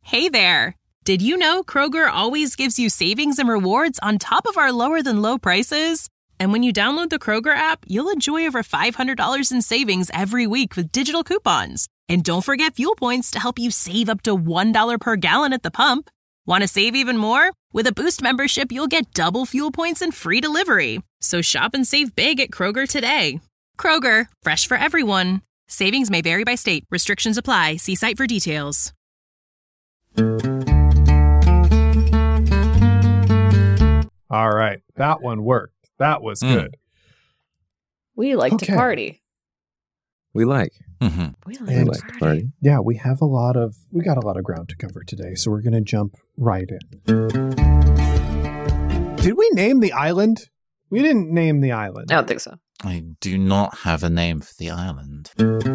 Hey there! Did you know Kroger always gives you savings and rewards on top of our lower-than-low prices? And when you download the Kroger app, you'll enjoy over $500 in savings every week with digital coupons. And don't forget fuel points to help you save up to $1 per gallon at the pump. Want to save even more? With a Boost membership, you'll get double fuel points and free delivery. So shop and save big at Kroger today. Kroger, fresh for everyone. Savings may vary by state. Restrictions apply. See site for details. All right. That one worked. That was good. We like to party. We like. We like to party. Yeah, we got a lot of ground to cover today, so we're going to jump right in. Did we name the island? We didn't name the island. I don't think so. I do not have a name for the island.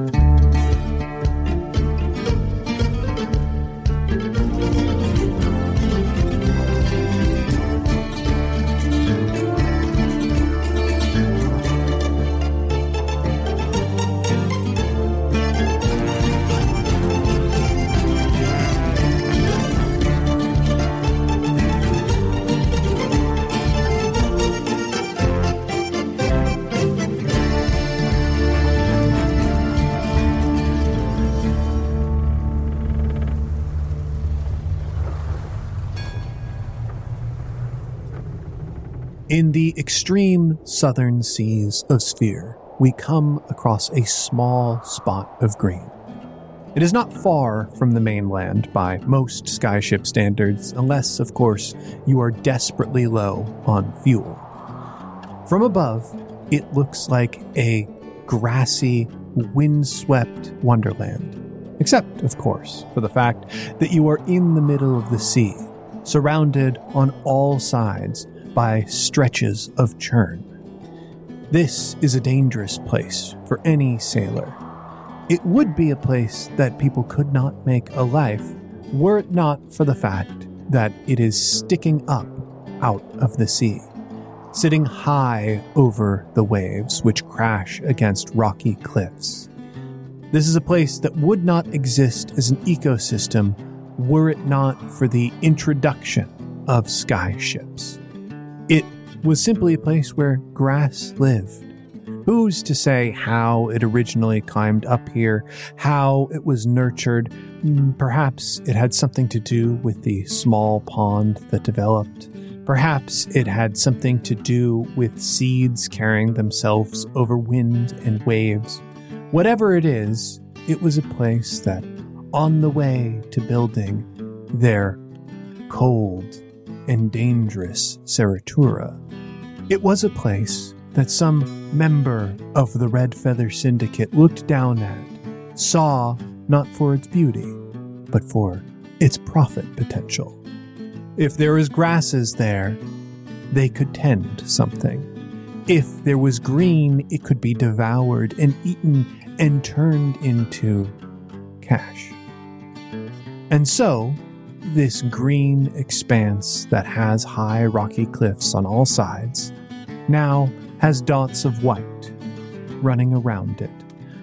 In the extreme southern seas of Sphere, we come across a small spot of green. It is not far from the mainland by most skyship standards, unless, of course, you are desperately low on fuel. From above, it looks like a grassy, windswept wonderland. Except, of course, for the fact that you are in the middle of the sea, surrounded on all sides by stretches of churn. This is a dangerous place for any sailor. It would be a place that people could not make a life were it not for the fact that it is sticking up out of the sea, sitting high over the waves which crash against rocky cliffs. This is a place that would not exist as an ecosystem were it not for the introduction of skyships. It was simply a place where grass lived. Who's to say how it originally climbed up here, how it was nurtured? Perhaps it had something to do with the small pond that developed. Perhaps it had something to do with seeds carrying themselves over wind and waves. Whatever it is, it was a place that, on the way to building their cold and dangerous Seratura, it was a place that some member of the Red Feather Syndicate looked down at, saw not for its beauty, but for its profit potential. If there was grasses there, they could tend something. If there was green, it could be devoured and eaten and turned into cash. And so, this green expanse that has high rocky cliffs on all sides now has dots of white running around it.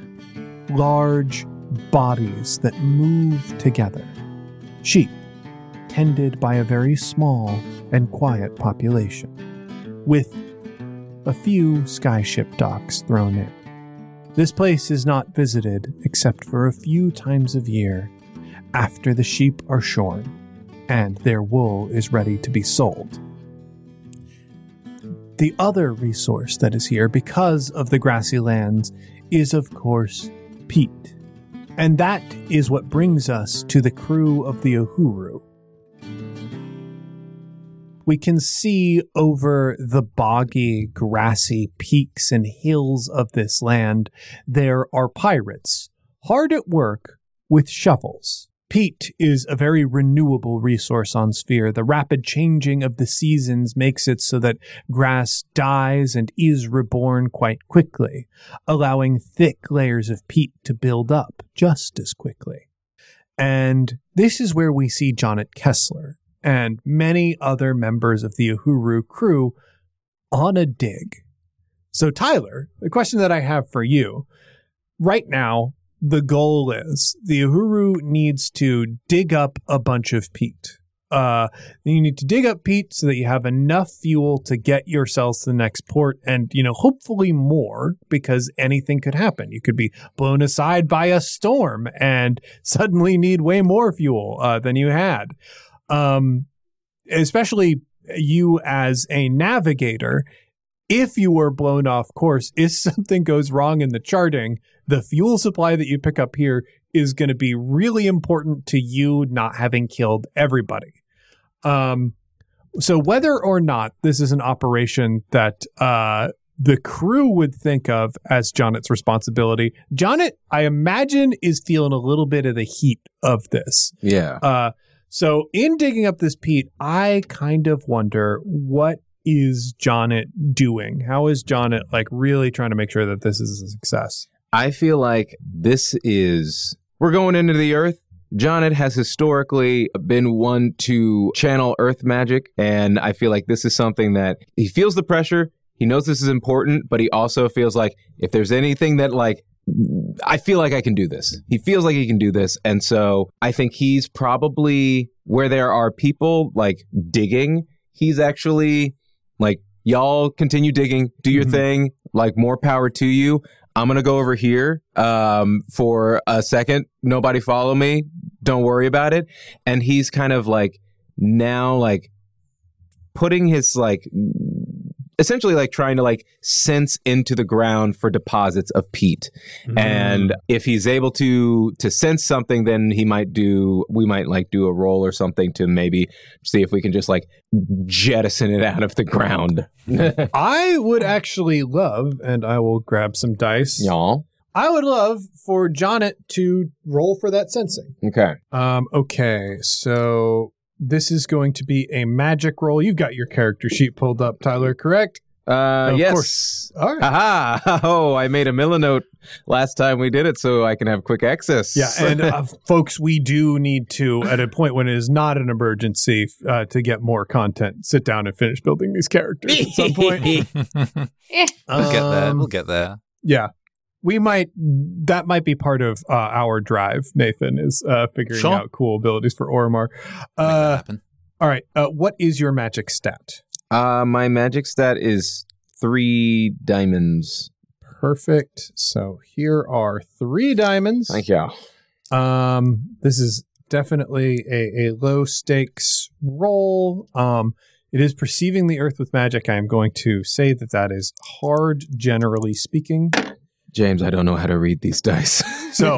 Large bodies that move together. Sheep tended by a very small and quiet population, with a few skyship docks thrown in. This place is not visited except for a few times of year after the sheep are shorn and their wool is ready to be sold. The other resource that is here, because of the grassy lands, is of course peat. And that is what brings us to the crew of the Uhuru. We can see over the boggy, grassy peaks and hills of this land, there are pirates, hard at work with shovels. Peat is a very renewable resource on Sphere. The rapid changing of the seasons makes it so that grass dies and is reborn quite quickly, allowing thick layers of peat to build up just as quickly. And this is where we see Jonnet Kessler and many other members of the Uhuru crew on a dig. So Tyler, the question that I have for you, right now, the goal is. The Uhuru needs to dig up a bunch of peat. You need to dig up peat so that you have enough fuel to get yourselves to the next port and, hopefully more, because anything could happen. You could be blown aside by a storm and suddenly need way more fuel than you had. Especially you as a navigator, if you were blown off course, if something goes wrong in the charting, the fuel supply that you pick up here is going to be really important to you not having killed everybody. So whether or not this is an operation that the crew would think of as Jonnet's responsibility, Jonnet, I imagine, is feeling a little bit of the heat of this. Yeah. So in digging up this peat, I kind of wonder, what is Jonnet doing? How is Jonnet really trying to make sure that this is a success? I feel like we're going into the Earth. Jonnet has historically been one to channel Earth magic, and I feel like this is something that he feels the pressure. He knows this is important, but he also feels like if there's anything that I feel like I can do this. He feels like he can do this, and so I think he's probably where there are people digging. He's actually y'all continue digging, do your thing, more power to you. I'm going to go over here for a second. Nobody follow me. Don't worry about it. And he's kind of now putting his essentially trying to sense into the ground for deposits of peat. And if he's able to sense something, then we might do a roll or something to maybe see if we can just jettison it out of the ground. I would actually love, and I will grab some dice. Y'all. I would love for Jonnet to roll for that sensing. Okay. Okay, so this is going to be a magic roll. You've got your character sheet pulled up, Tyler, correct? Yes. Of course. All right. Aha! Oh, I made a Milanote last time we did it so I can have quick access. Yeah, and folks, we do need to, at a point when it is not an emergency, to get more content, sit down and finish building these characters at some point. We'll get there. Yeah. That might be part of our drive, Nathan, is figuring out cool abilities for Oromar. Make that happen. All right. What is your magic stat? My magic stat is 3 diamonds. Perfect. So here are 3 diamonds. Thank you. This is definitely a low stakes roll. It is perceiving the earth with magic. I am going to say that is hard, generally speaking. James, I don't know how to read these dice. So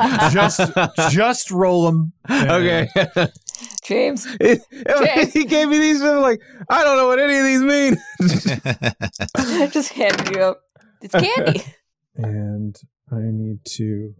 just roll them. Okay. James. He gave me these, and I'm like, I don't know what any of these mean. I just handed you up. It's candy. And I need to...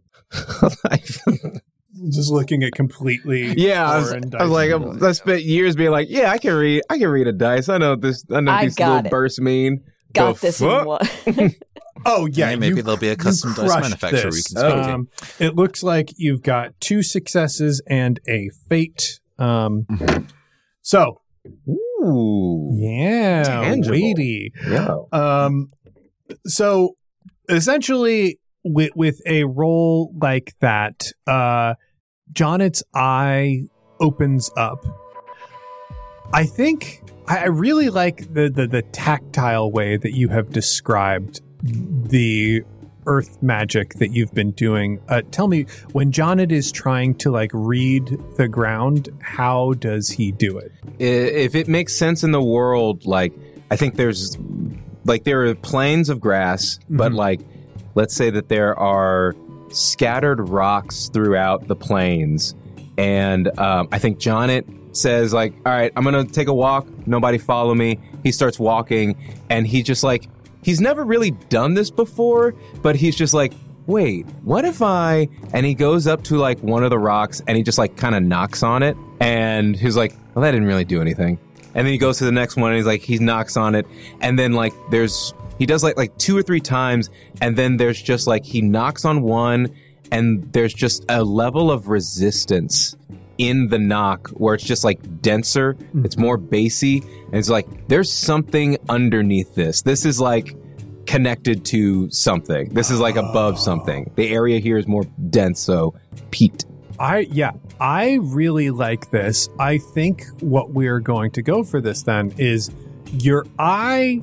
just looking at completely... Yeah, I spent years being like, yeah, I can read a dice. I know these little bursts mean. Got this in one. Oh, yeah. Maybe there'll be a custom dice manufacturer we can speak to. It looks like you've got 2 successes and a fate. So. Ooh. Yeah. Tangible. Weighty. Yeah. So, essentially, with a roll like that, Jonnet's eye opens up. I think I really like the tactile way that you have described the earth magic that you've been doing. Tell me, when Jonnet is trying to read the ground, how does he do it? If it makes sense in the world, I think there are plains of grass, but let's say that there are scattered rocks throughout the plains, and I think Jonnet says all right, I'm gonna take a walk, nobody follow me. He starts walking, and he just he's never really done this before, but he's just wait, what if and he goes up to one of the rocks, and he just kind of knocks on it, and he's well, that didn't really do anything. And then he goes to the next one, and he knocks on it, and then he does 2 or 3 times, and then there's just he knocks on one, and there's just a level of resistance in the knock where it's just denser, it's more bassy, and it's there's something underneath this. This is connected to something. This is like above something. The area here is more dense, so peat. I really like this. I think what we're going to go for this then is your eye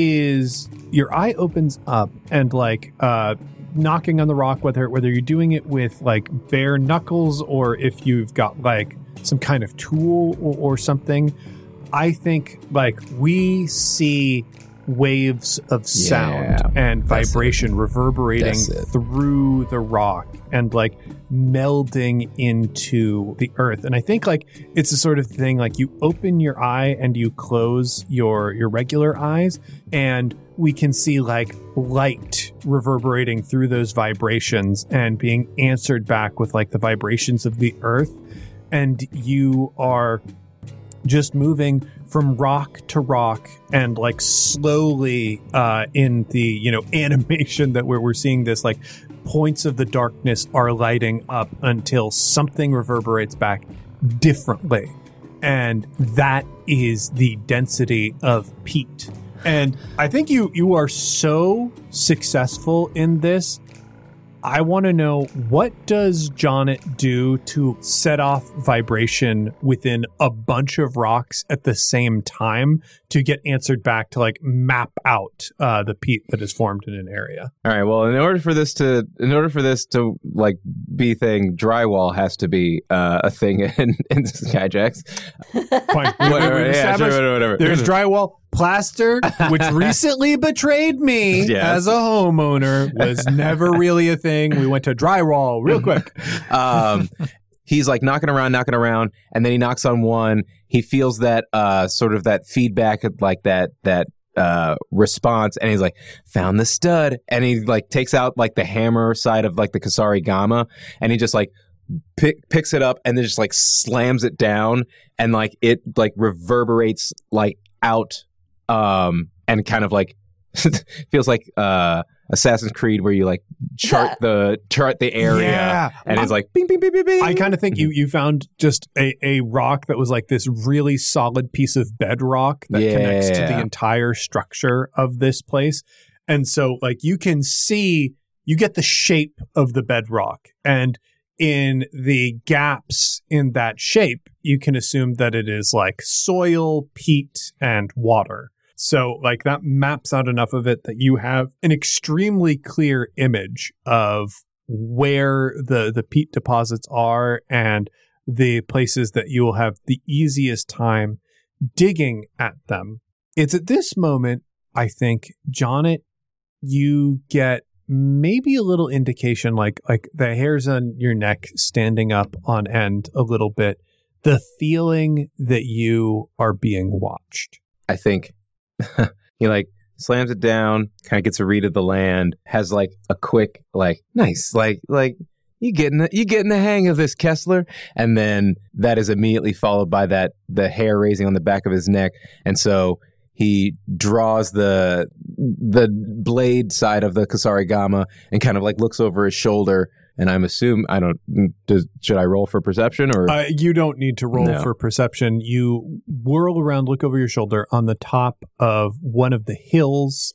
opens up and like knocking on the rock, whether you're doing it with like bare knuckles or if you've got like some kind of tool or something. I think like we see waves of sound and vibration reverberating through the rock and like melding into the earth. And I think like it's the sort of thing like you open your eye and you close your regular eyes and we can see like light reverberating through those vibrations and being answered back with like the vibrations of the earth. And you are just moving from rock to rock and like slowly in the animation that we're seeing this like points of the darkness are lighting up until something reverberates back differently, and that is the density of peat. And I think you are so successful in this. I want to know, what does Jonnet do to set off vibration within a bunch of rocks at the same time to get answered back to like map out the peat that is formed in an area? All right. Well, in order for this to like be thing, drywall has to be a thing in Skyjacks. Fine. Whatever. There's drywall. Plaster, which recently betrayed me as a homeowner, was never really a thing. We went to drywall real quick. He's like knocking around, and then he knocks on one. He feels that sort of that feedback, like that response, and he's like, found the stud. And he like takes out like the hammer side of like the Kusarigama, and he just like picks it up and then just like slams it down, and like it like reverberates like out. And kind of like feels like Assassin's Creed, where you like chart the area, and it's like bing, bing, bing, bing, bing. I kind of think you found just a rock that was like this really solid piece of bedrock that connects to the entire structure of this place, and so like you can see, you get the shape of the bedrock, and in the gaps in that shape, you can assume that it is like soil, peat, and water. So like that maps out enough of it that you have an extremely clear image of where the peat deposits are and the places that you will have the easiest time digging at them. It's at this moment, I think, Jonnet, you get maybe a little indication, like the hairs on your neck standing up on end a little bit, the feeling that you are being watched. I think he like slams it down, kind of gets a read of the land, has like a quick like nice like you getting the hang of this, Kessler, and then that is immediately followed by the hair raising on the back of his neck, and so he draws the blade side of the Kusarigama and kind of like looks over his shoulder. And I'm assuming, should I roll for perception or? You don't need to roll for perception. You whirl around, look over your shoulder on the top of one of the hills.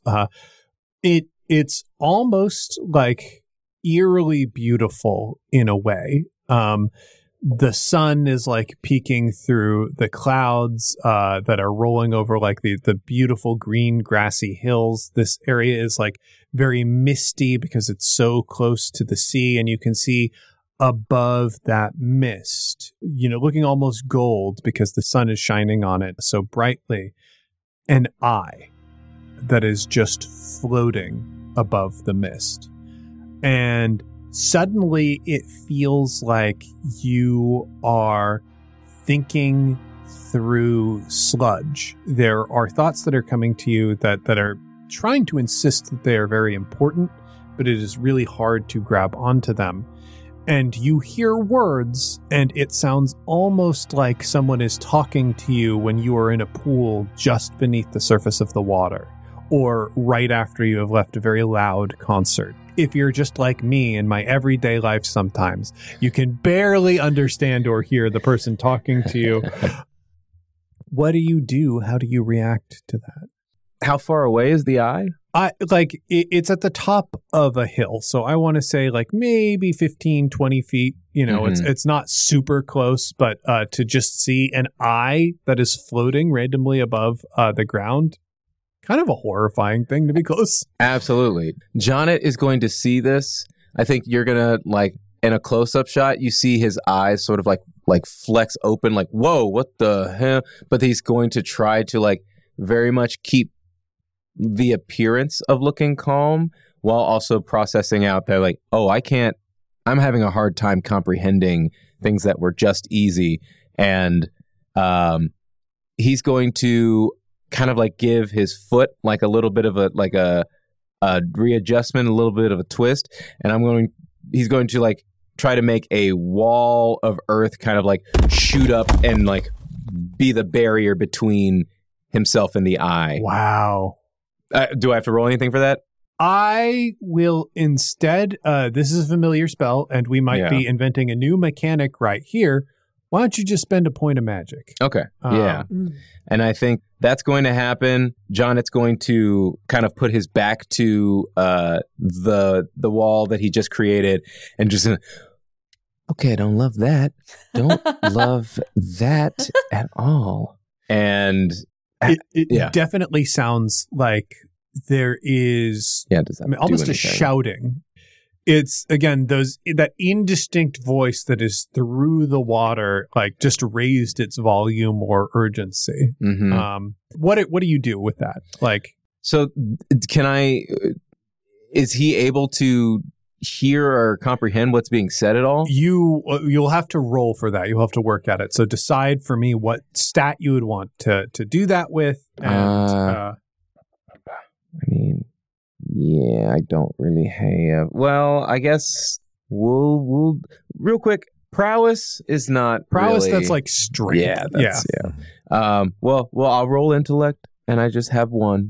It's almost like eerily beautiful in a way. The sun is like peeking through the clouds that are rolling over like the beautiful green grassy hills. This area is like very misty because it's so close to the sea, and you can see above that mist, looking almost gold because the sun is shining on it so brightly, an eye that is just floating above the mist. And suddenly it feels like you are thinking through sludge. There are thoughts that are coming to you that are trying to insist that they are very important, but it is really hard to grab onto them. And you hear words, and it sounds almost like someone is talking to you when you are in a pool just beneath the surface of the water, or right after you have left a very loud concert. If you're just like me in my everyday life sometimes, you can barely understand or hear the person talking to you. What do you do? How do you react to that? how far away is the eye? It's at the top of a hill. So I want to say like maybe 15, 20 feet. You know, it's not super close, but to just see an eye that is floating randomly above the ground, kind of a horrifying thing to be close. Absolutely. Jonnet is going to see this. I think you're going to, like, in a close-up shot, you see his eyes sort of like flex open, like, whoa, what the hell? But he's going to try to, like, very much keep the appearance of looking calm while also processing out that, like, oh, I'm having a hard time comprehending things that were just easy. And he's going to kind of like give his foot like a little bit of a readjustment, a little bit of a twist. And he's going to like try to make a wall of earth kind of like shoot up and like be the barrier between himself and the eye. Wow. Do I have to roll anything for that? I will instead, this is a familiar spell, and we might be inventing a new mechanic right here. Why don't you just spend a point of magic? Okay. Yeah. And I think that's going to happen. Jonnet's going to kind of put his back to the wall that he just created and just, okay, I don't love that. Don't love that at all. And it definitely sounds like there is almost a shouting. It's, again, that indistinct voice that is through the water, like, just raised its volume or urgency. Mm-hmm. What do you do with that? Like, so is he able to hear or comprehend what's being said at all? You'll have to roll for that. You'll have to work at it. So decide for me what stat you would want to do that with. And I mean, yeah, I don't really have. Well, I guess we'll real quick. Prowess is not really, that's like strength. Yeah. Well, I'll roll intellect, and I just have one.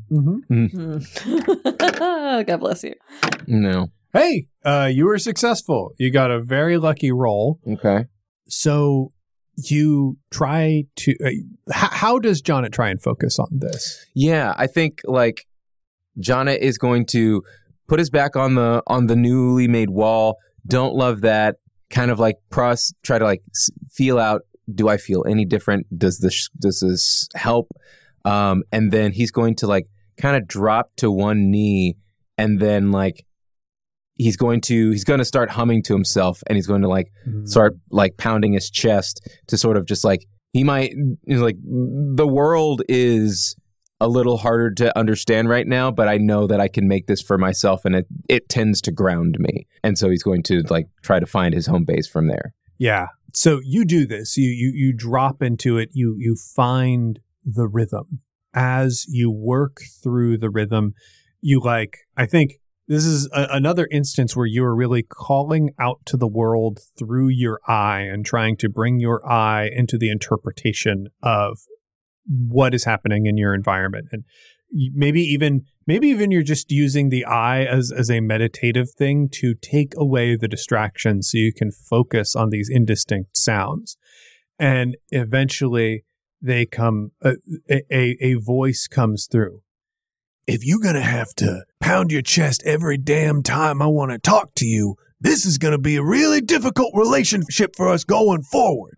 God bless you. No. Hey, you were successful. You got a very lucky roll. Okay. So you try to. How does Jonnet try and focus on this? Yeah, I think like Jonnet is going to put his back on the newly made wall. Don't love that. Kind of like try to like feel out. Do I feel any different? Does this help? And then he's going to like kind of drop to one knee, and then like he's going to start humming to himself, and he's going to like start like pounding his chest to sort of just like the world is a little harder to understand right now, but I know that I can make this for myself, and it tends to ground me. And so he's going to like try to find his home base from there. Yeah. So you do this. You drop into it. You find the rhythm. As you work through the rhythm, I think this is another instance where you are really calling out to the world through your eye and trying to bring your eye into the interpretation of what is happening in your environment. And maybe even you're just using the eye as a meditative thing to take away the distraction so you can focus on these indistinct sounds. And eventually they come, a voice comes through. If you're going to have to pound your chest every damn time I want to talk to you, this is going to be a really difficult relationship for us going forward.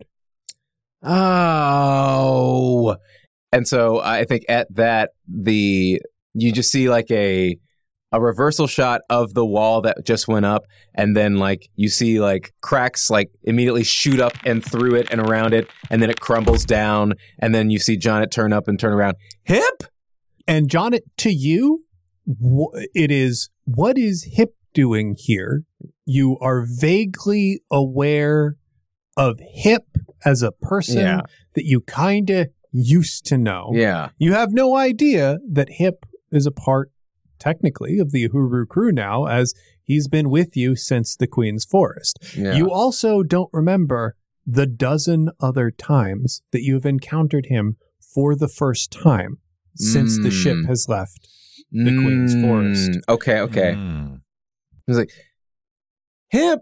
Oh. And so I think at that, you just see like a reversal shot of the wall that just went up, and then like you see like cracks like immediately shoot up and through it and around it, and then it crumbles down, and then you see Jonnet turn up and turn around. Hip? And Jonnet, to you, what is Hip doing here? You are vaguely aware of Hip as a person that you kind of used to know. Yeah. You have no idea that Hip is a part, technically, of the Uhuru crew now, as he's been with you since the Queen's Forest. Yeah. You also don't remember the dozen other times that you've encountered him for the first time since the ship has left the Queen's Forest. Okay. He's like, Hip,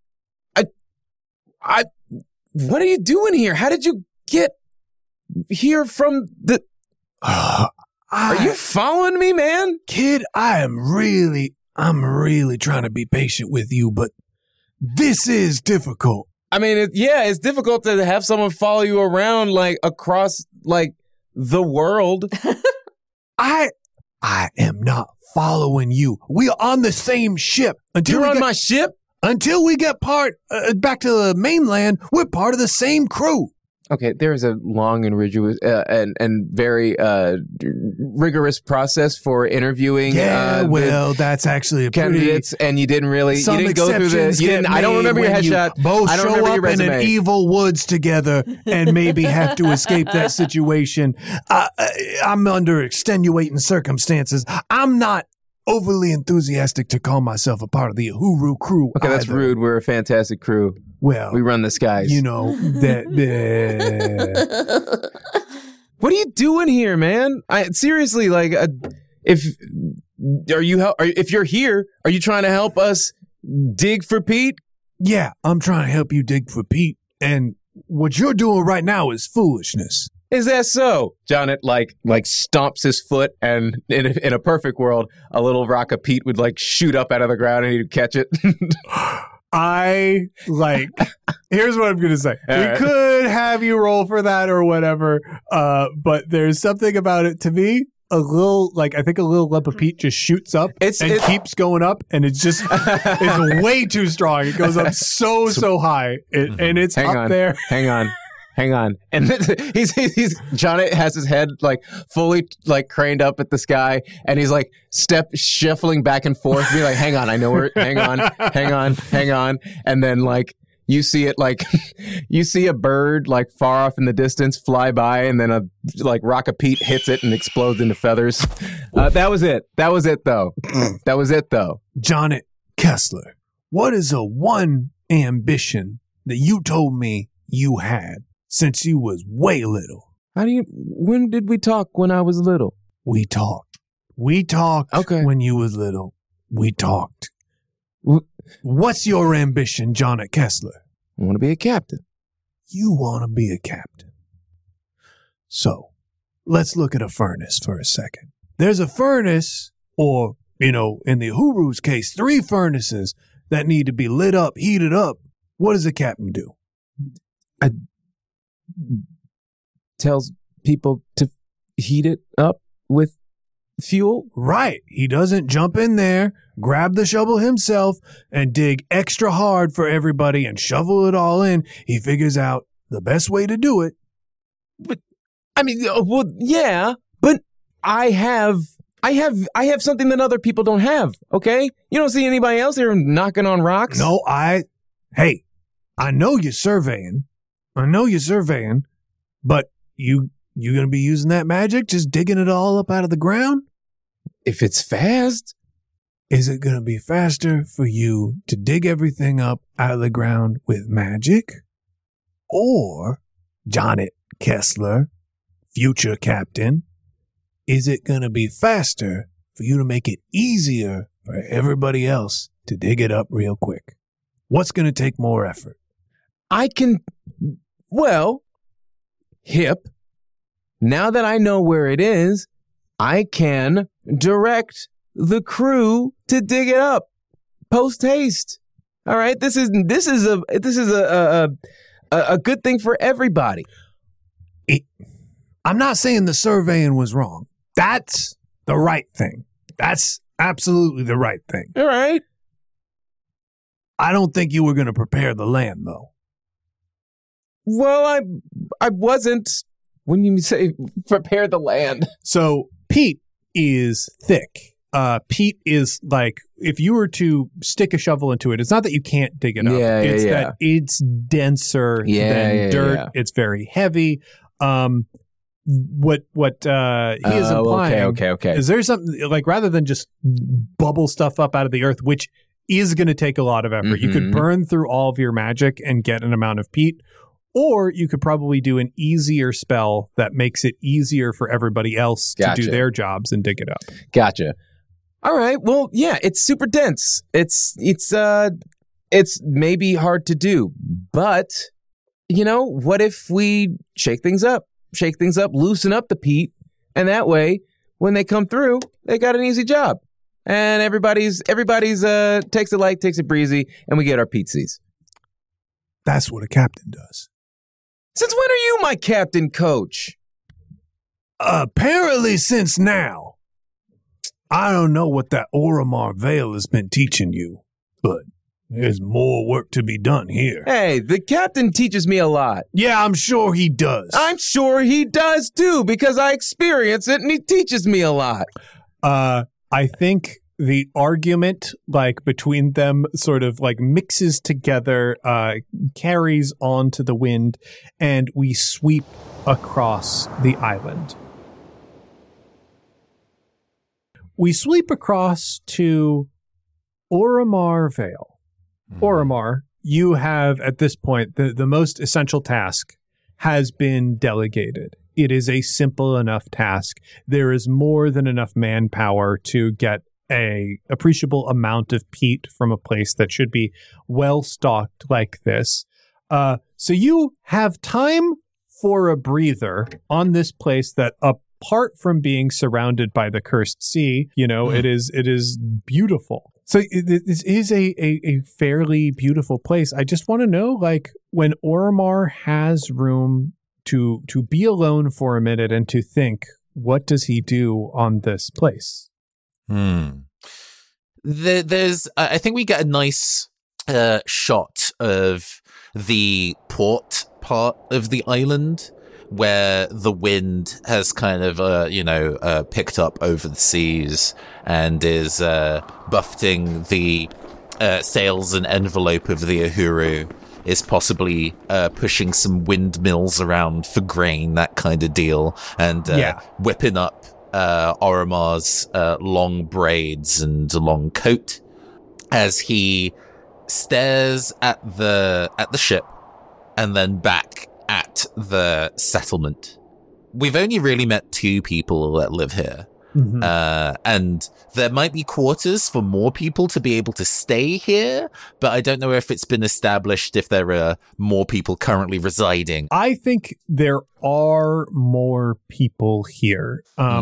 what are you doing here? How did you get here from the... Are you following me, man? Kid, I'm really trying to be patient with you, but this is difficult. I mean, it's difficult to have someone follow you around, like, across, like, the world. I am not following you. We are on the same ship. You're on my ship? Until we get back to the mainland, we're part of the same crew. Okay, there is a long and rigorous and very rigorous process for interviewing. That's actually a candidates, and you didn't go through the. I don't remember your headshot. Both show up in an evil woods together and maybe have to escape that situation. I'm under extenuating circumstances. I'm not overly enthusiastic to call myself a part of the Uhuru crew. Okay, that's rude. We're a fantastic crew. Well, we run the skies. You know that. What are you doing here, man? Seriously, like, if you're here, are you trying to help us dig for Pete? Yeah, I'm trying to help you dig for Pete, and what you're doing right now is foolishness. Is that so? Jonnet like stomps his foot, and in a perfect world, a little rock of Pete would like shoot up out of the ground and he'd catch it. Here's what I'm going to say. We could have you roll for that or whatever, but there's something about it to me. A little lump of Pete just shoots up and keeps going up, and it's it's way too strong. It goes up so high, and it's there. Hang on. And he's Jonnet has his head like fully like craned up at the sky, and he's like shuffling back and forth, be like, hang on, I know where, hang on. And then like you see it, like you see a bird like far off in the distance fly by, and then a like rock of Pete hits it and explodes into feathers. That was it though. Jonnet Kessler, what is the one ambition that you told me you had since you was way little? When did we talk when I was little? We talked. Okay. When you was little. We talked. What's your ambition, Jonnet Kessler? I want to be a captain. You want to be a captain. So, let's look at a furnace for a second. There's a furnace, or, in the Uhuru's case, 3 furnaces that need to be lit up, heated up. What does a captain do? Tells people to heat it up with fuel? Right. He doesn't jump in there, grab the shovel himself, and dig extra hard for everybody and shovel it all in. He figures out the best way to do it. But, I mean, well, yeah, but I have something that other people don't have, okay? You don't see anybody else here knocking on rocks? No, I know you're surveying. But you gonna be using that magic, just digging it all up out of the ground? If it's fast. Is it gonna be faster for you to dig everything up out of the ground with magic? Or, Jonnet Kessler, future captain, is it gonna be faster for you to make it easier for everybody else to dig it up real quick? What's gonna take more effort? Hip, now that I know where it is, I can direct the crew to dig it up post haste. All right, this is a good thing for everybody. I'm not saying the surveying was wrong. That's the right thing. That's absolutely the right thing. All right. I don't think you were going to prepare the land, though. Well, I wasn't. When you say prepare the land. So Pete is thick. Pete is like, if you were to stick a shovel into it, it's not that you can't dig it up. It's that it's denser than dirt. Yeah. It's very heavy. What he is implying is there's something like, rather than just bubble stuff up out of the earth, which is going to take a lot of effort. You could burn through all of your magic and get an amount of Pete. Or you could probably do an easier spell that makes it easier for everybody else to do their jobs and dig it up. Gotcha. All right. Well, yeah, it's super dense. It's maybe hard to do, but what if we shake things up, loosen up the Pete, and that way when they come through, they got an easy job. And everybody's takes it light, takes it breezy, and we get our pizzas. That's what a captain does. Since when are you my captain, coach? Apparently since now. I don't know what that Oromar Vale has been teaching you, but there's more work to be done here. Hey, the captain teaches me a lot. Yeah, I'm sure he does. I'm sure he does too, because I experience it and he teaches me a lot. I think the argument between them sort of mixes together, carries onto the wind, and we sweep across the island. We sweep across to Oromar Vale. Oromar, you have at this point, the most essential task has been delegated. It is a simple enough task. There is more than enough manpower to get a appreciable amount of peat from a place that should be well stocked like this. So you have time for a breather on this place that apart from being surrounded by the cursed sea, it is beautiful. So this is a fairly beautiful place. I just want to know, when Oromar has room to be alone for a minute and to think, what does he do on this place? There's, I think we get a nice shot of the port part of the island where the wind has kind of, picked up over the seas and is buffeting the sails and envelope of the Uhuru, is possibly pushing some windmills around for grain, that kind of deal, and whipping up Oromar's long braids and long coat as he stares at the ship and then back at the settlement. We've only really met 2 people that live here. Mm-hmm. And there might be quarters for more people to be able to stay here, but I don't know if it's been established if there are more people currently residing. I think there are more people here.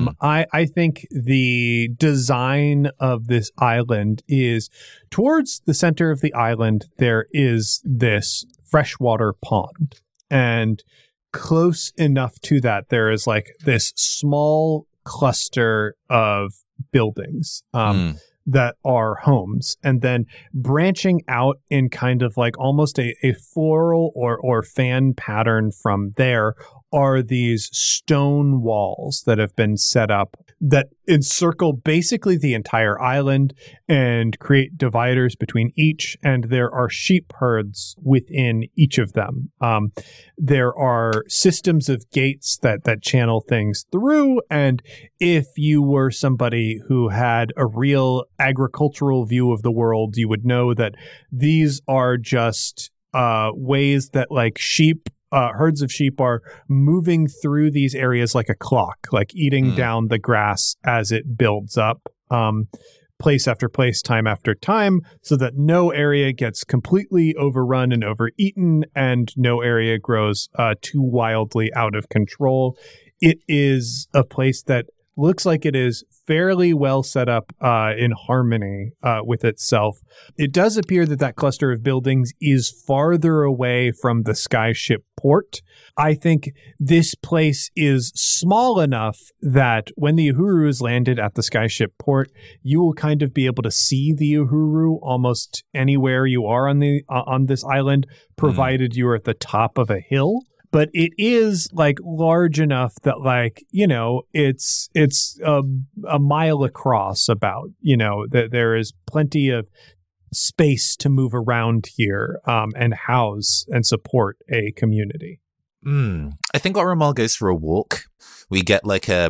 I think the design of this island is towards the center of the island, there is this freshwater pond. And close enough to that, there is this small cluster of buildings that are homes, and then branching out in kind of almost a floral or fan pattern from there are these stone walls that have been set up that encircle basically the entire island and create dividers between each, and there are sheep herds within each of them. There are systems of gates that channel things through, and if you were somebody who had a real agricultural view of the world, you would know that these are just ways that sheep herds of sheep are moving through these areas like a clock, eating down the grass as it builds up, place after place, time after time, so that no area gets completely overrun and overeaten, and no area grows too wildly out of control. It is a place that looks like it is fairly well set up in harmony with itself. It does appear that cluster of buildings is farther away from the Skyship port. I think this place is small enough that when the Uhuru is landed at the Skyship port, you will kind of be able to see the Uhuru almost anywhere you are on this island, provided you are at the top of a hill. But it is large enough that it's a mile across about, that there is plenty of space to move around here and house and support a community. I think Oromar goes for a walk. We get a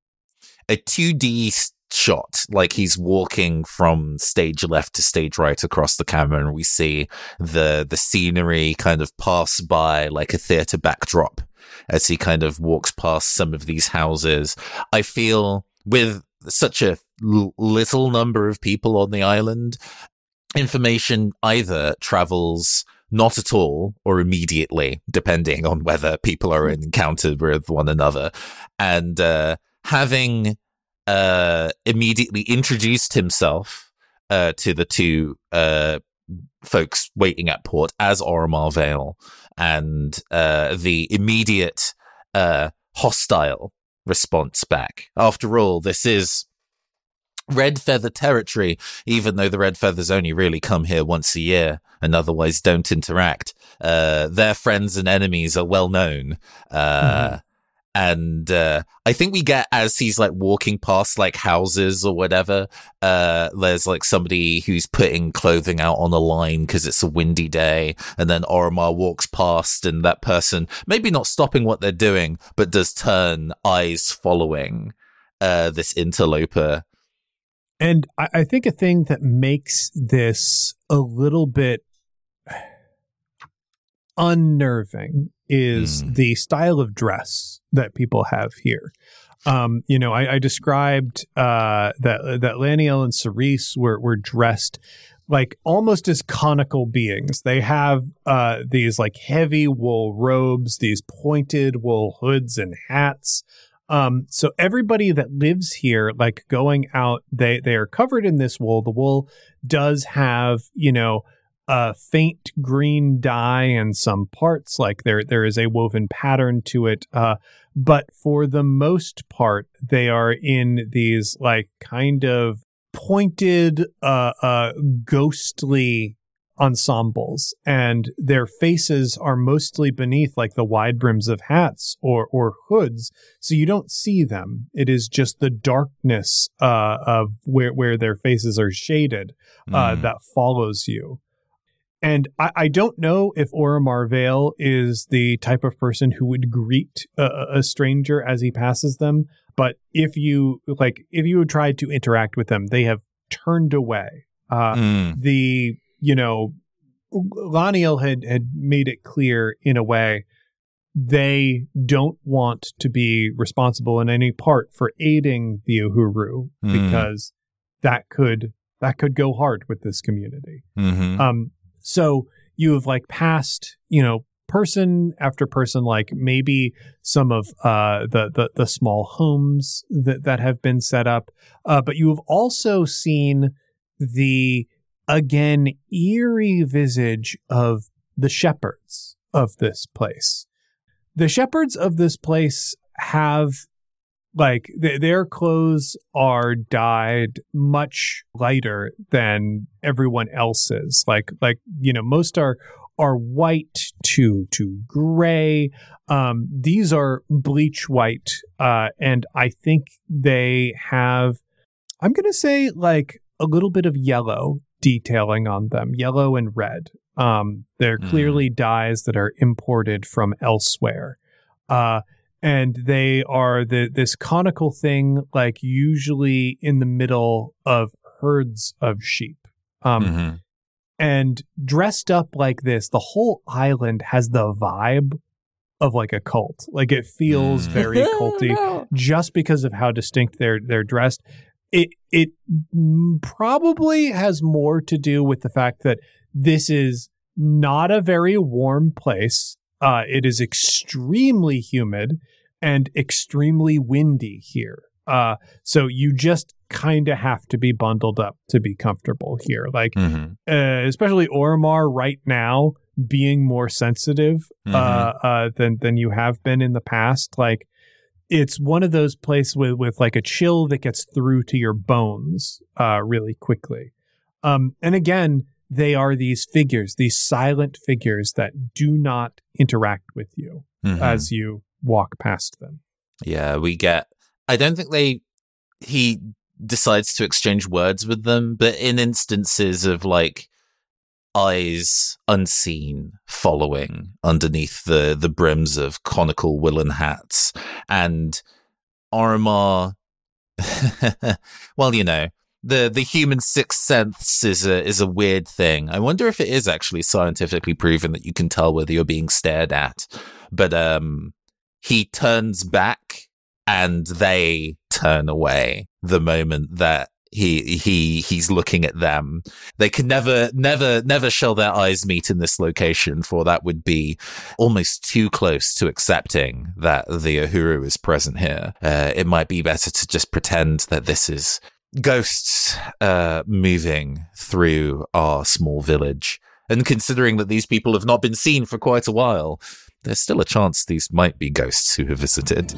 2D shot, he's walking from stage left to stage right across the camera, and we see the scenery kind of pass by like a theater backdrop as he kind of walks past some of these houses. I feel with such a little number of people on the island, information either travels not at all or immediately, depending on whether people are in encounter with one another. And having immediately introduced himself to the two folks waiting at port as Oromar Vale, and the immediate hostile response back. After all, this is Red Feather territory, even though the Red Feathers only really come here once a year and otherwise don't interact. Their friends and enemies are well known. And I think we get, as he's like walking past like houses or whatever, there's like somebody who's putting clothing out on a line because it's a windy day, and then Oromar walks past, and that person, maybe not stopping what they're doing, but does turn, eyes following this interloper. And I think a thing that makes this a little bit unnerving is the style of dress that people have here. I described that Laniel and Cerise were dressed like almost as conical beings. They have these like heavy wool robes, these pointed wool hoods and hats. So everybody that lives here, like going out, they are covered in this wool. The wool does have, a faint green dye in some parts, like there is a woven pattern to it. But for the most part, they are in these like kind of pointed, ghostly ensembles, and their faces are mostly beneath like the wide brims of hats or hoods, so you don't see them. It is just the darkness of where their faces are shaded that follows you. And I don't know if Oromar Vale is the type of person who would greet a stranger as he passes them, but if you had tried to interact with them, they have turned away. Laniel had made it clear in a way they don't want to be responsible in any part for aiding the Uhuru, because that could go hard with this community. So you have like passed, person after person, like maybe some of the small homes that have been set up, but you have also seen the, again, eerie visage of the shepherds of this place. The shepherds of this place have, like, their clothes are dyed much lighter than everyone else's. Like most are white to gray. These are bleach white, and I think they have, I'm going to say, like a little bit of yellow detailing on them, yellow and red. They're clearly dyes that are imported from elsewhere. And they are this conical thing, like usually in the middle of herds of sheep. And dressed up like this, the whole island has the vibe of like a cult. Like it feels very culty just because of how distinct they're dressed. It probably has more to do with the fact that this is not a very warm place. It is extremely humid and extremely windy here. So you just kind of have to be bundled up to be comfortable here. Like, especially Oromar right now being more sensitive than you have been in the past. Like, it's one of those places with like a chill that gets through to your bones really quickly. And again, they are these figures, these silent figures that do not interact with you as you walk past them. Yeah, I don't think he decides to exchange words with them, but in instances of like eyes unseen following underneath the brims of conical woolen hats, and Oromar, well, the human sixth sense is a weird thing. I wonder if it is actually scientifically proven that you can tell whether you're being stared at. But he turns back and they turn away the moment that He's looking at them. They can never shall their eyes meet in this location, for that would be almost too close to accepting that the Uhuru is present here. It might be better to just pretend that this is ghosts moving through our small village. And considering that these people have not been seen for quite a while, there's still a chance these might be ghosts who have visited.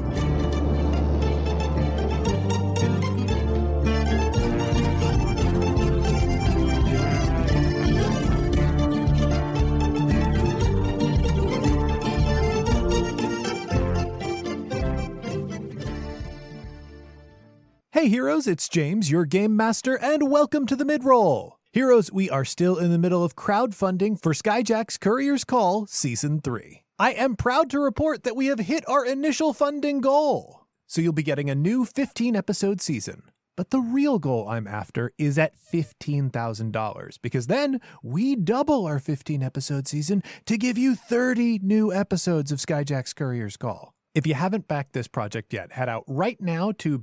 Hey heroes, it's James, your game master, and welcome to the Midroll. Heroes, we are still in the middle of crowdfunding for Skyjack's Courier's Call Season 3. I am proud to report that we have hit our initial funding goal. So you'll be getting a new 15-episode season. But the real goal I'm after is at $15,000, because then we double our 15-episode season to give you 30 new episodes of Skyjack's Courier's Call. If you haven't backed this project yet, head out right now to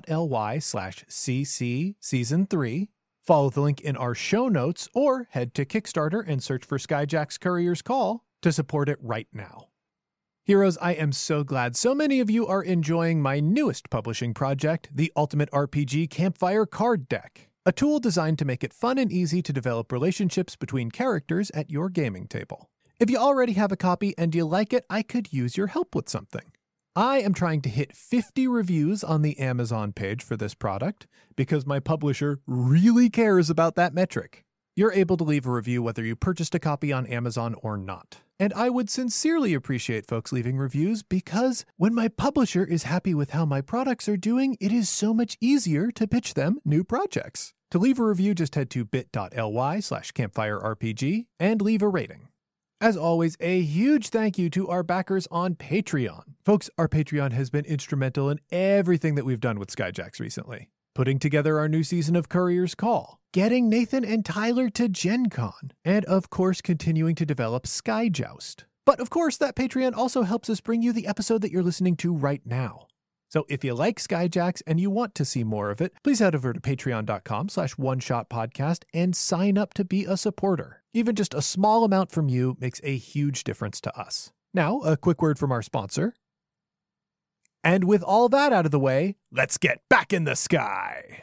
bit.ly/cc season 3, follow the link in our show notes, or head to Kickstarter and search for Skyjack's Courier's Call to support it right now. Heroes, I am so glad so many of you are enjoying my newest publishing project, the Ultimate RPG Campfire Card Deck, a tool designed to make it fun and easy to develop relationships between characters at your gaming table. If you already have a copy and you like it, I could use your help with something. I am trying to hit 50 reviews on the Amazon page for this product because my publisher really cares about that metric. You're able to leave a review whether you purchased a copy on Amazon or not. And I would sincerely appreciate folks leaving reviews because when my publisher is happy with how my products are doing, it is so much easier to pitch them new projects. To leave a review, just head to bit.ly/campfirerpg and leave a rating. As always, a huge thank you to our backers on Patreon. Folks, our Patreon has been instrumental in everything that we've done with Skyjacks recently. Putting together our new season of Courier's Call, getting Nathan and Tyler to Gen Con, and of course continuing to develop Skyjoust. But of course, that Patreon also helps us bring you the episode that you're listening to right now. So if you like Skyjacks and you want to see more of it, please head over to patreon.com/oneshotpodcast and sign up to be a supporter. Even just a small amount from you makes a huge difference to us. Now, a quick word from our sponsor. And with all that out of the way, let's get back in the sky.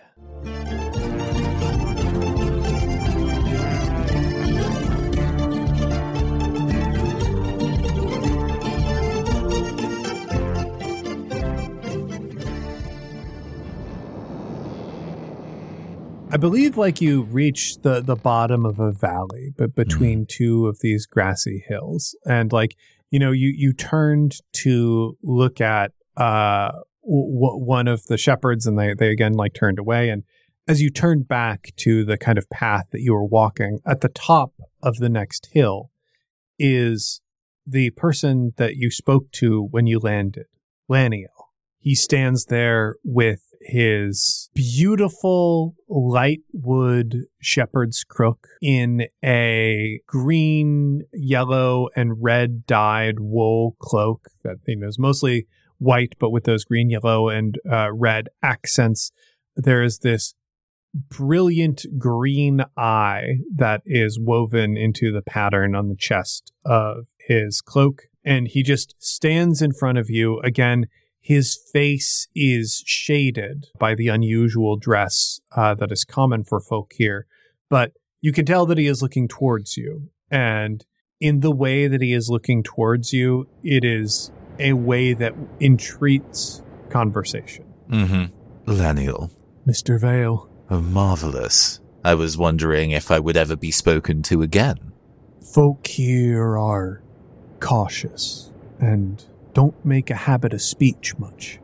I believe you reach the bottom of a valley, but between two of these grassy hills. And you turned to look at one of the shepherds, and they again turned away. And as you turned back to the kind of path that you were walking, at the top of the next hill is the person that you spoke to when you landed, Laniel. He stands there with his beautiful light wood shepherd's crook in a green, yellow, and red dyed wool cloak that is mostly white, but with those green, yellow, and red accents. There is this brilliant green eye that is woven into the pattern on the chest of his cloak. And he just stands in front of you. Again, his face is shaded by the unusual dress that is common for folk here. But you can tell that he is looking towards you. And in the way that he is looking towards you, it is a way that entreats conversation. Laniel. Mr. Vale. Oh, marvelous. I was wondering if I would ever be spoken to again. Folk here are cautious and don't make a habit of speech much.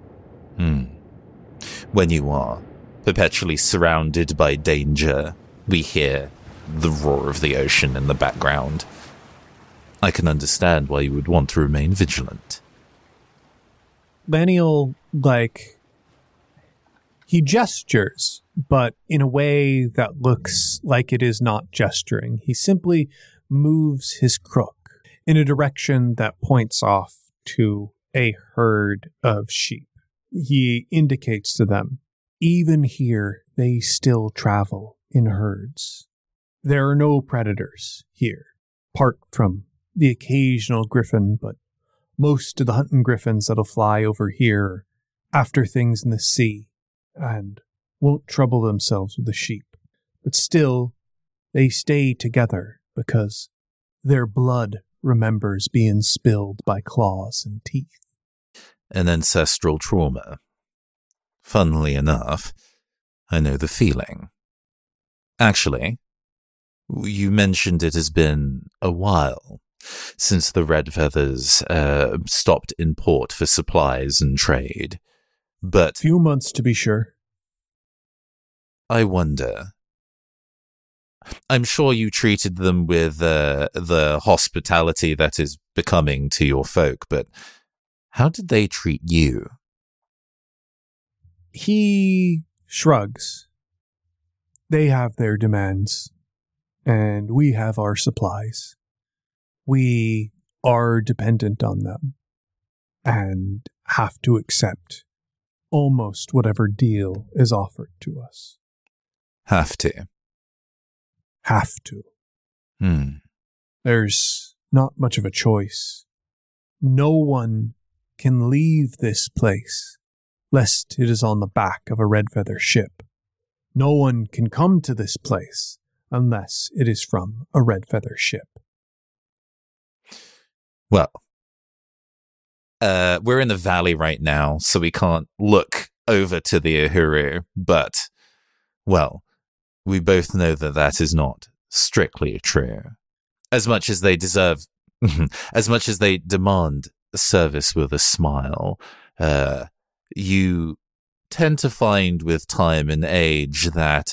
When you are perpetually surrounded by danger, we hear the roar of the ocean in the background. I can understand why you would want to remain vigilant. Laniel, he gestures, but in a way that looks like it is not gesturing. He simply moves his crook in a direction that points off to a herd of sheep. He indicates to them, even here, they still travel in herds. There are no predators here, apart from the occasional griffin, but most of the hunting griffins that'll fly over here are after things in the sea and won't trouble themselves with the sheep. But still, they stay together because their blood remembers being spilled by claws and teeth. An ancestral trauma. Funnily enough, I know the feeling. Actually, you mentioned it has been a while since the Red Feathers stopped in port for supplies and trade. But Few months to be sure. I wonder. I'm sure you treated them with the hospitality that is becoming to your folk, but how did they treat you? He shrugs. They have their demands, and we have our supplies. We are dependent on them, and have to accept almost whatever deal is offered to us. Have to. Have to. There's not much of a choice. No one can leave this place lest it is on the back of a Red Feather ship. No one can come to this place unless it is from a Red Feather ship. Well, we're in the valley right now, so we can't look over to the Uhuru, but, well, we both know that that is not strictly true. As much as they deserve, as much as they demand service with a smile, you tend to find with time and age that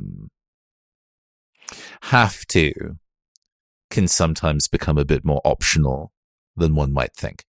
have to can sometimes become a bit more optional than one might think.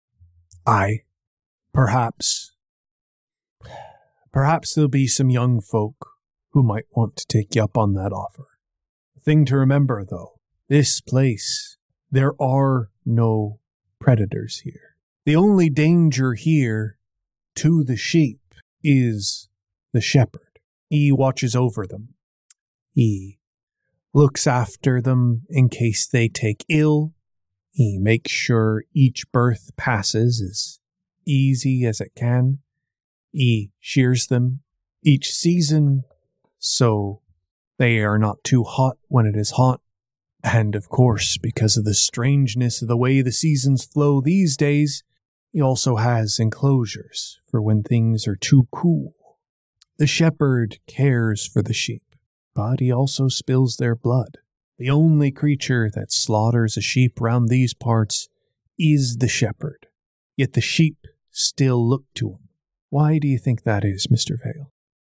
Perhaps there'll be some young folk who might want to take you up on that offer. The thing to remember, though, this place, there are no predators here. The only danger here to the sheep is the shepherd. He watches over them. He looks after them in case they take ill. He makes sure each birth passes as easy as it can. He shears them each season so they are not too hot when it is hot. And of course, because of the strangeness of the way the seasons flow these days, he also has enclosures for when things are too cool. The shepherd cares for the sheep, but he also spills their blood. The only creature that slaughters a sheep round these parts is the shepherd, yet the sheep still look to him. Why do you think that is, Mr. Vale?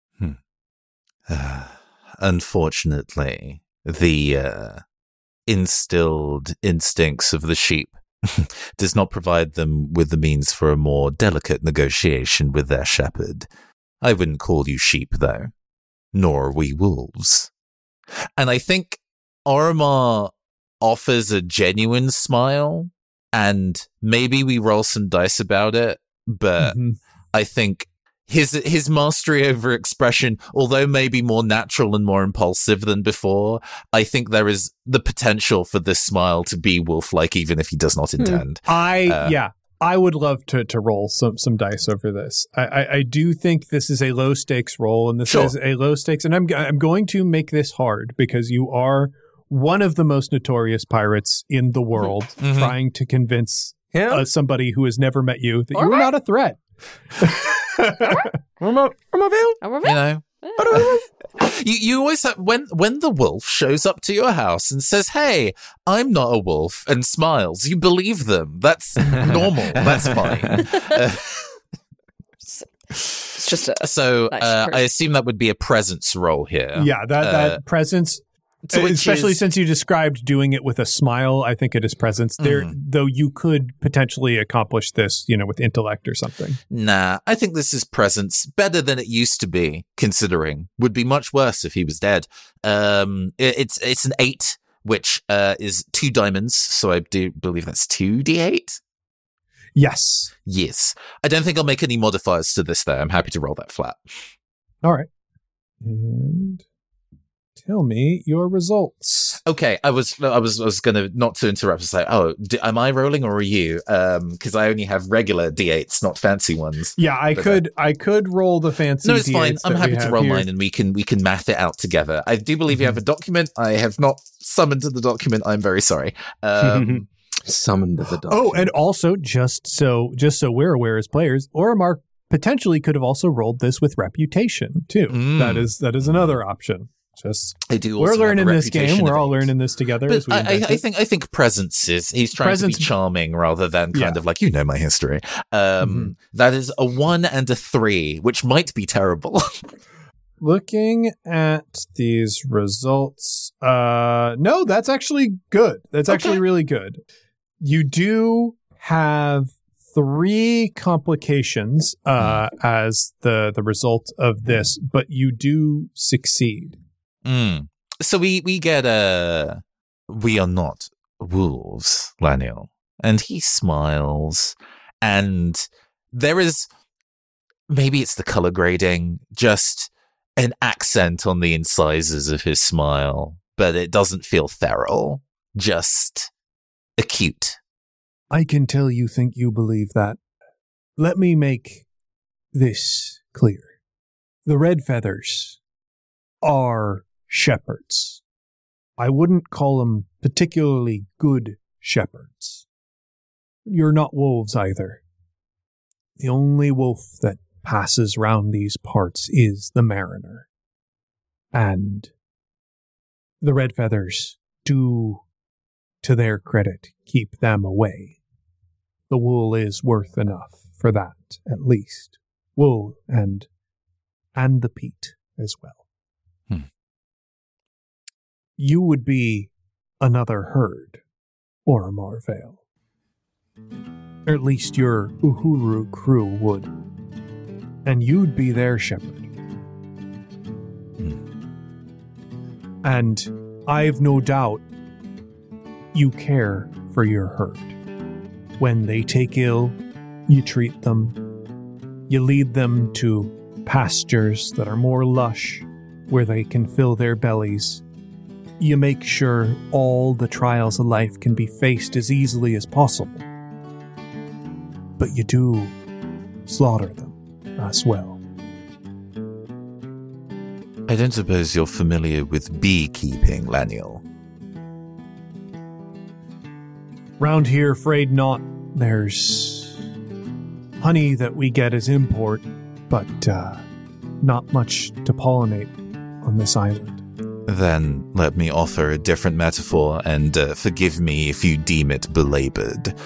Unfortunately, the instilled instincts of the sheep does not provide them with the means for a more delicate negotiation with their shepherd. I wouldn't call you sheep, though, nor are we wolves. And I think Oromar offers a genuine smile, and maybe we roll some dice about it, but I think his mastery over expression, although maybe more natural and more impulsive than before, I think there is the potential for this smile to be wolf-like, even if he does not intend. I would love to roll some dice over this. I do think this is a low stakes roll, and this is a low stakes, and I'm going to make this hard because you are one of the most notorious pirates in the world, trying to convince somebody who has never met you that you are not a threat. You know, you always have, when the wolf shows up to your house and says, "Hey, I'm not a wolf," and smiles, you believe them. That's normal. That's fine. It's just a so nice I assume that would be a presence roll here. Yeah, that presence. Especially since you described doing it with a smile, I think it is presence. There, though you could potentially accomplish this, with intellect or something. Nah, I think this is presence. Better than it used to be, considering. Would be much worse if he was dead. It's an 8, which is 2 diamonds, so I do believe that's 2d8? Yes. Yes. I don't think I'll make any modifiers to this, though. I'm happy to roll that flat. All right. And tell me your results. Okay, I was gonna, not to interrupt, say, am I rolling or are you? Because I only have regular d8s, not fancy ones. Yeah, I could roll the fancy. No, it's fine. I'm happy to roll here. mine, and we can math it out together. I do believe you have a document. I have not summoned the document. I'm very sorry. Summoned the document. Oh, and also just so we're aware as players, Oromar potentially could have also rolled this with reputation too. That is another option. I do. We're learning this game. We're all learning this together. But I think presence is. He's trying to be charming rather than kind of like, my history. That is a 1 and a 3, which might be terrible. Looking at these results, no, that's actually good. That's actually really good. You do have 3 complications as the result of this, but you do succeed. So we get we are not wolves, Laniel. And he smiles, and there is, maybe it's the color grading, just an accent on the incisors of his smile, but it doesn't feel feral, just acute. I can tell you think you believe that. Let me make this clear. The Red Feathers are shepherds. I wouldn't call them particularly good shepherds. You're not wolves either. The only wolf that passes round these parts is the mariner. And the Red Feathers do, to their credit, keep them away. The wool is worth enough for that, at least. Wool and the peat as well. You would be another herd, Oromar Vale. Or at least your Uhuru crew would. And you'd be their shepherd. And I've no doubt you care for your herd. When they take ill, you treat them. You lead them to pastures that are more lush, where they can fill their bellies. You make sure all the trials of life can be faced as easily as possible. But you do slaughter them as well. I don't suppose you're familiar with beekeeping, Laniel. Round here, afraid not. There's honey that we get as import, but not much to pollinate on this island. Then let me offer a different metaphor, and forgive me if you deem it belabored.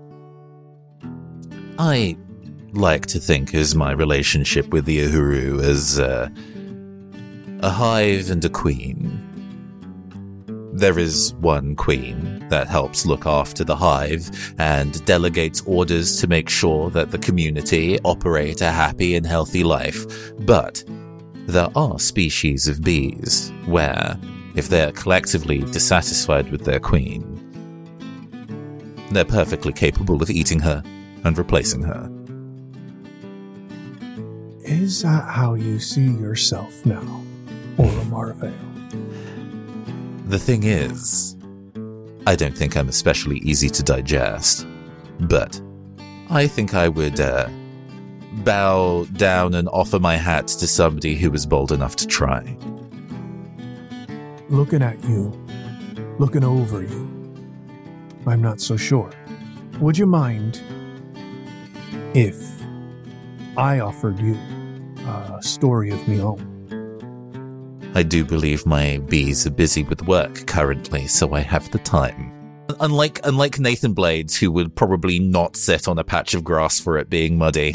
I like to think as my relationship with the Uhuru as a hive and a queen. There is one queen that helps look after the hive and delegates orders to make sure that the community operate a happy and healthy life. But there are species of bees where, if they're collectively dissatisfied with their queen, they're perfectly capable of eating her and replacing her. Is that how you see yourself now, Oromar Vale? The thing is, I don't think I'm especially easy to digest, but I think I would bow down and offer my hat to somebody who was bold enough to try. Looking at you, looking over you, I'm not so sure. Would you mind if I offered you a story of me own? I do believe my bees are busy with work currently, so I have the time. Unlike Nathan Blades, who would probably not sit on a patch of grass for it being muddy,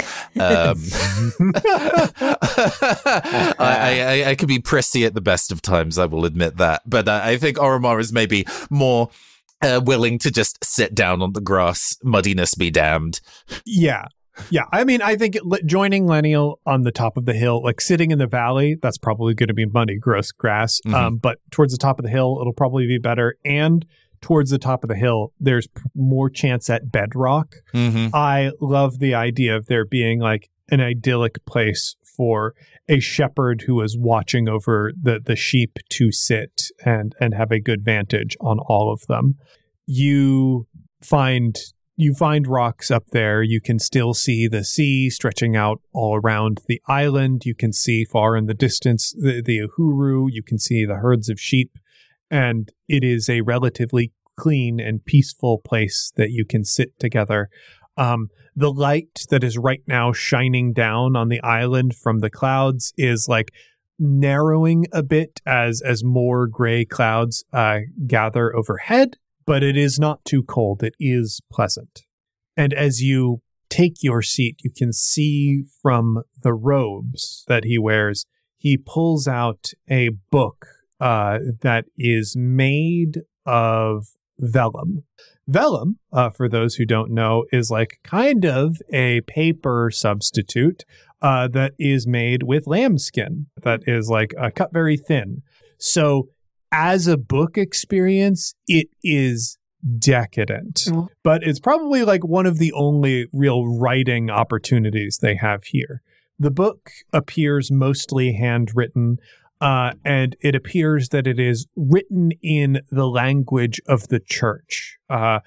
I can be prissy at the best of times, I will admit that. But I think Oromar is maybe more willing to just sit down on the grass, muddiness be damned. Yeah. I mean, I think joining Laniel on the top of the hill, like sitting in the valley, that's probably going to be muddy, gross grass. Mm-hmm. But towards the top of the hill, it'll probably be better. And towards the top of the hill, there's more chance at bedrock. Mm-hmm. I love the idea of there being like an idyllic place for a shepherd who is watching over the sheep to sit and have a good vantage on all of them. You find rocks up there. You can still see the sea stretching out all around the island. You can see far in the distance the Uhuru. You can see the herds of sheep. And it is a relatively clean and peaceful place that you can sit together. The light that is right now shining down on the island from the clouds is like narrowing a bit as more gray clouds gather overhead, but it is not too cold. It is pleasant. And as you take your seat, you can see from the robes that he wears, he pulls out a book that is made of vellum. Vellum, for those who don't know, is like kind of a paper substitute that is made with lambskin that is like cut very thin. So as a book experience, it is decadent, but it's probably like one of the only real writing opportunities they have here. The book appears mostly handwritten, and it appears that it is written in the language of the church.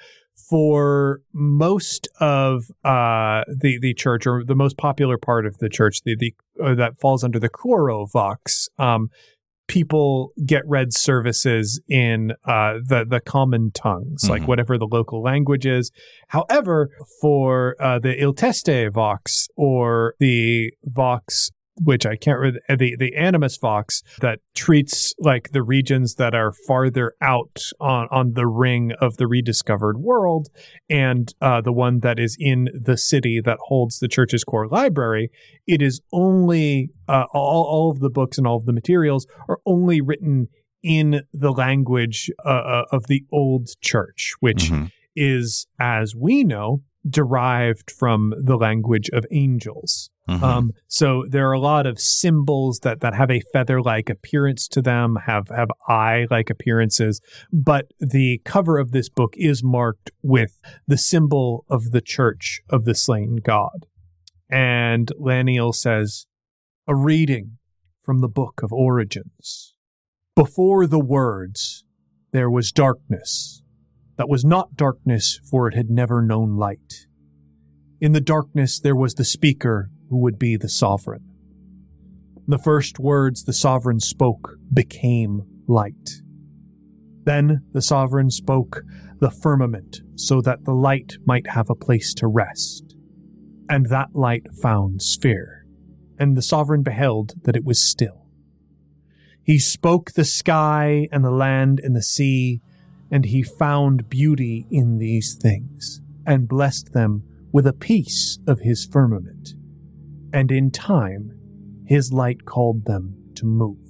For most of the church, or the most popular part of the church, that falls under the Coro Vox, people get read services in the common tongues, like whatever the local language is. However, for the Il Teste Vox, or the Vox, which I can't read, the Animus Vox, that treats like the regions that are farther out on the ring of the rediscovered world, and the one that is in the city that holds the church's core library, it is only all of the books and all of the materials are only written in the language of the old church, which is, as we know, derived from the language of angels. So there are a lot of symbols that have a feather-like appearance to them, have eye-like appearances, but the cover of this book is marked with the symbol of the Church of the Slain God. And Laniel says, a reading from the Book of Origins. Before the words, there was darkness. That was not darkness, for it had never known light. In the darkness there was the speaker who would be the sovereign. The first words the sovereign spoke became light. Then the sovereign spoke the firmament so that the light might have a place to rest. And that light found sphere, and the sovereign beheld that it was still. He spoke the sky and the land and the sea, and he found beauty in these things, and blessed them with a piece of his firmament. And in time, his light called them to move.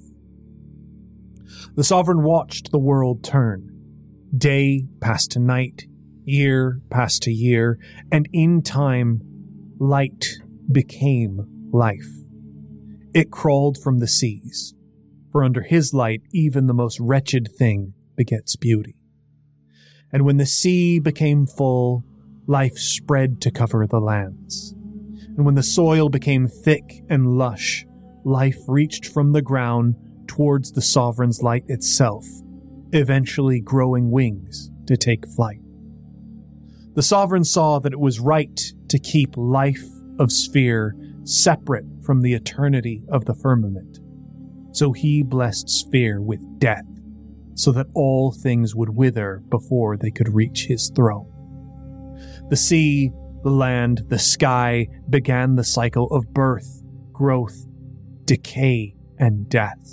The sovereign watched the world turn. Day passed to night, year passed to year, and in time, light became life. It crawled from the seas, for under his light, even the most wretched thing begets beauty. And when the sea became full, life spread to cover the lands. And when the soil became thick and lush, life reached from the ground towards the sovereign's light itself, eventually growing wings to take flight. The sovereign saw that it was right to keep life of sphere separate from the eternity of the firmament. So he blessed sphere with death, so that all things would wither before they could reach his throne. The sea, the land, the sky began the cycle of birth, growth, decay, and death.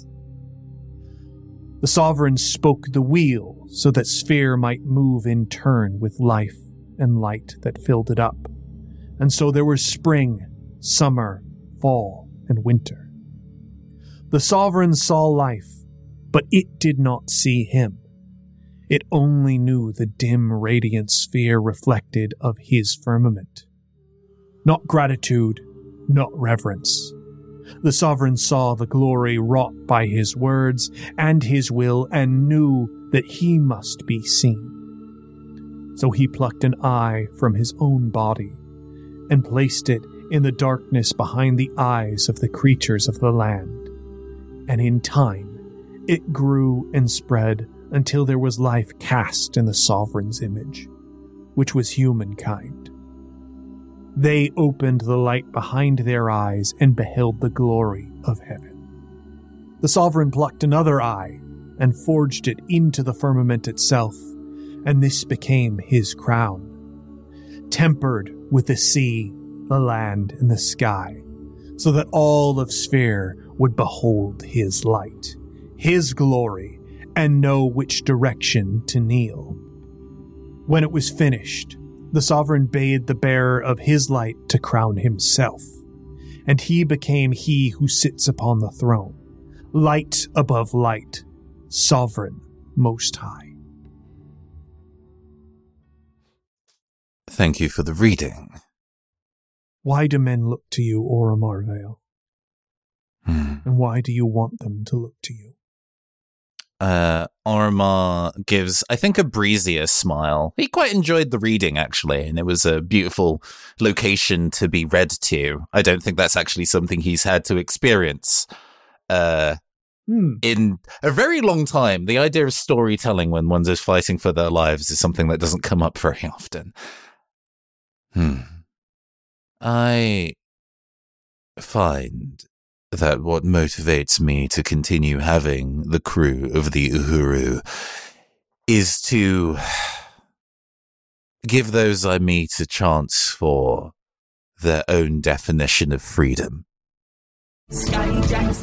The sovereign spoke the wheel so that sphere might move in turn with life and light that filled it up. And so there was spring, summer, fall, and winter. The sovereign saw life, but it did not see him. It only knew the dim radiant sphere reflected of his firmament. Not gratitude, not reverence. The sovereign saw the glory wrought by his words and his will, and knew that he must be seen. So he plucked an eye from his own body and placed it in the darkness behind the eyes of the creatures of the land. And in time, it grew and spread until there was life cast in the Sovereign's image, which was humankind. They opened the light behind their eyes and beheld the glory of heaven. The Sovereign plucked another eye and forged it into the firmament itself, and this became his crown, tempered with the sea, the land, and the sky, so that all of Sphere would behold his light, his glory, and know which direction to kneel. When it was finished, the Sovereign bade the bearer of his light to crown himself, and he became he who sits upon the throne, light above light, Sovereign Most High. Thank you for the reading. Why do men look to you, Oromar Vale? And why do you want them to look to you? Oromar gives, I think, a breezier smile. He quite enjoyed the reading, actually, and it was a beautiful location to be read to. I don't think that's actually something he's had to experience in a very long time. The idea of storytelling when one's is fighting for their lives is something that doesn't come up very often. I find that what motivates me to continue having the crew of the Uhuru is to give those I meet a chance for their own definition of freedom. Scotty Jackson.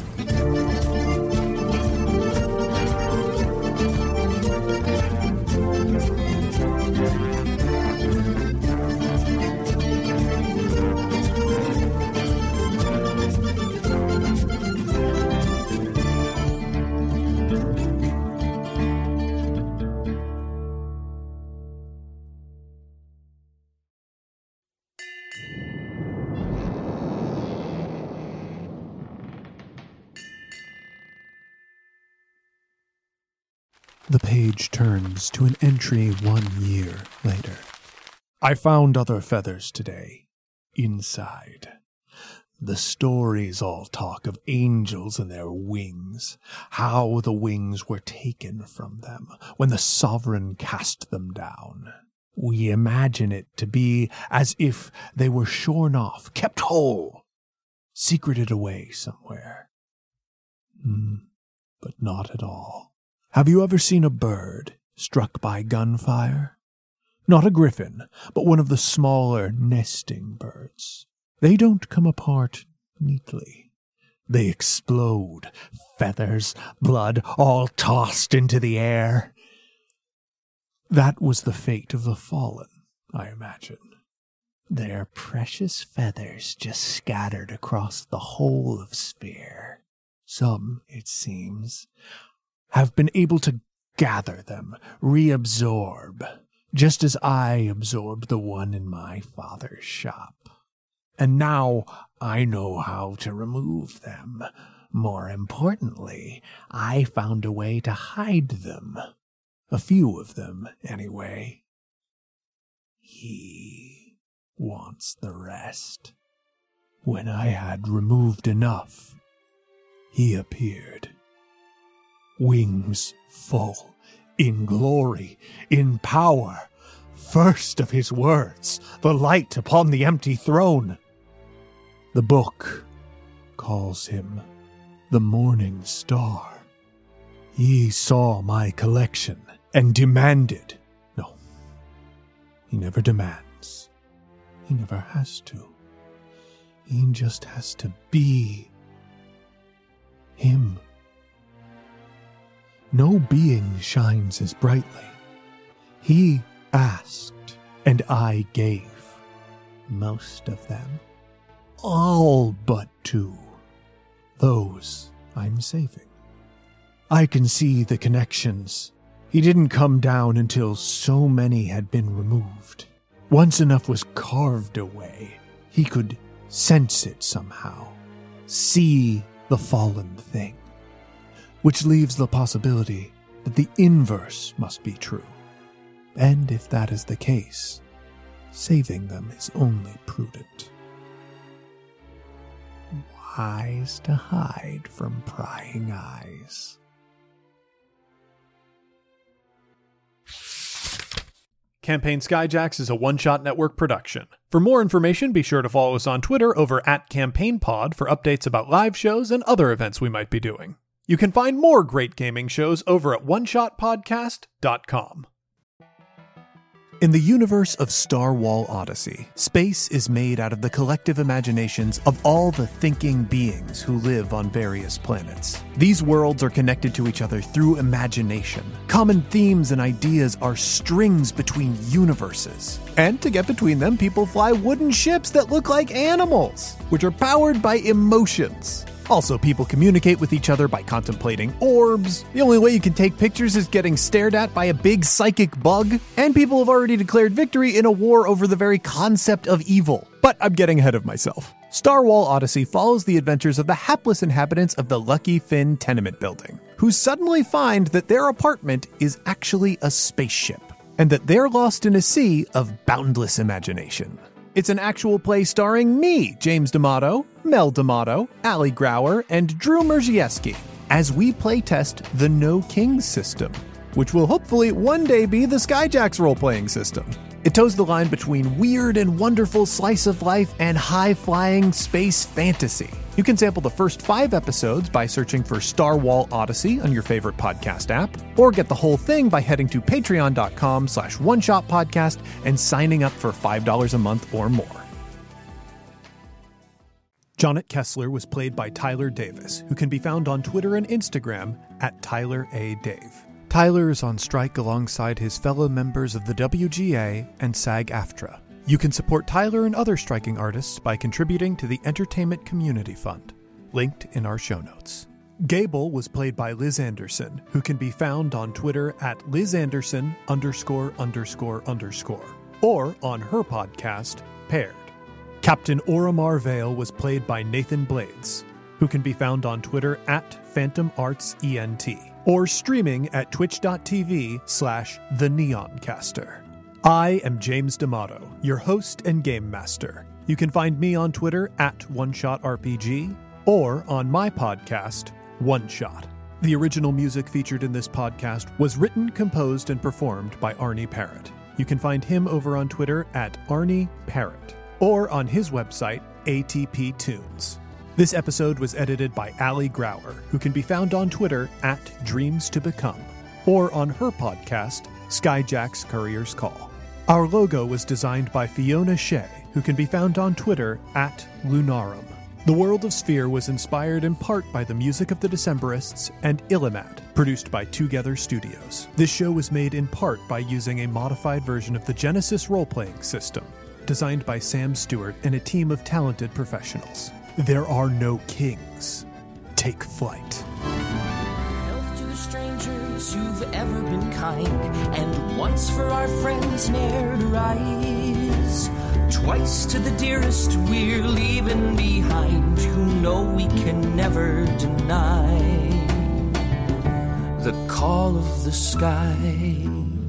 The page turns to an entry 1 year later. I found other feathers today, inside. The stories all talk of angels and their wings, how the wings were taken from them when the Sovereign cast them down. We imagine it to be as if they were shorn off, kept whole, secreted away somewhere. But not at all. Have you ever seen a bird struck by gunfire? Not a griffin, but one of the smaller nesting birds. They don't come apart neatly. They explode, feathers, blood, all tossed into the air. That was the fate of the fallen, I imagine. Their precious feathers just scattered across the whole of Sphere. Some, it seems, have been able to gather them, reabsorb, just as I absorbed the one in my father's shop. And now I know how to remove them. More importantly, I found a way to hide them. A few of them, anyway. He wants the rest. When I had removed enough, he appeared. Wings full, in glory, in power, first of his words, the light upon the empty throne. The book calls him the Morning Star. He saw my collection and demanded. No, he never demands. He never has to. He just has to be him. No being shines as brightly. He asked, and I gave. Most of them. All but 2. Those I'm saving. I can see the connections. He didn't come down until so many had been removed. Once enough was carved away, he could sense it somehow. See the fallen thing. Which leaves the possibility that the inverse must be true. And if that is the case, saving them is only prudent. wise to hide from prying eyes. Campaign Skyjacks is a One-Shot Network production. For more information, be sure to follow us on Twitter over @CampaignPod for updates about live shows and other events we might be doing. You can find more great gaming shows over at oneshotpodcast.com. In the universe of Star Wall Odyssey, space is made out of the collective imaginations of all the thinking beings who live on various planets. These worlds are connected to each other through imagination. Common themes and ideas are strings between universes. And to get between them, people fly wooden ships that look like animals, which are powered by emotions. Also, people communicate with each other by contemplating orbs. The only way you can take pictures is getting stared at by a big psychic bug. And people have already declared victory in a war over the very concept of evil. But I'm getting ahead of myself. Star Wall Odyssey follows the adventures of the hapless inhabitants of the Lucky Finn tenement building, who suddenly find that their apartment is actually a spaceship, and that they're lost in a sea of boundless imagination. It's an actual play starring me, James D'Amato, Mel D'Amato, Ali Grauer, and Drew Merzieski, as we playtest the No Kings system, which will hopefully one day be the Skyjacks role-playing system. It toes the line between weird and wonderful slice of life and high-flying space fantasy. You can sample the first 5 episodes by searching for Star Wall Odyssey on your favorite podcast app, or get the whole thing by heading to patreon.com/oneshotpodcast and signing up for $5 a month or more. Jonnet Kessler was played by Tyler Davis, who can be found on Twitter and Instagram @TylerADave. Tyler is on strike alongside his fellow members of the WGA and SAG-AFTRA. You can support Tyler and other striking artists by contributing to the Entertainment Community Fund, linked in our show notes. Gable was played by Liz Anderson, who can be found on Twitter @LizAnderson____, or on her podcast, Paired. Captain Oromar Vale was played by Nathan Blades, who can be found on Twitter @PhantomArtsENT, or streaming at twitch.tv/TheNeonCaster. I am James D'Amato, your host and game master. You can find me on Twitter @OneShotRPG, or on my podcast, One Shot. The original music featured in this podcast was written, composed, and performed by Arnie Parrott. You can find him over on Twitter @ArnieParrott, or on his website, ATP Tunes. This episode was edited by Ali Grauer, who can be found on Twitter @DreamsToBecome, or on her podcast, Skyjacks Courier's Call. Our logo was designed by Fiona Shea, who can be found on Twitter @Lunarum. The World of Sphere was inspired in part by the music of the Decemberists and Illimat, produced by Together Studios. This show was made in part by using a modified version of the Genesis role-playing system, designed by Sam Stewart and a team of talented professionals. There are no kings. Take flight. Health to the strangers who've ever been kind, and once for our friends ne'er to rise. Twice to the dearest we're leaving behind, who know we can never deny the call of the sky.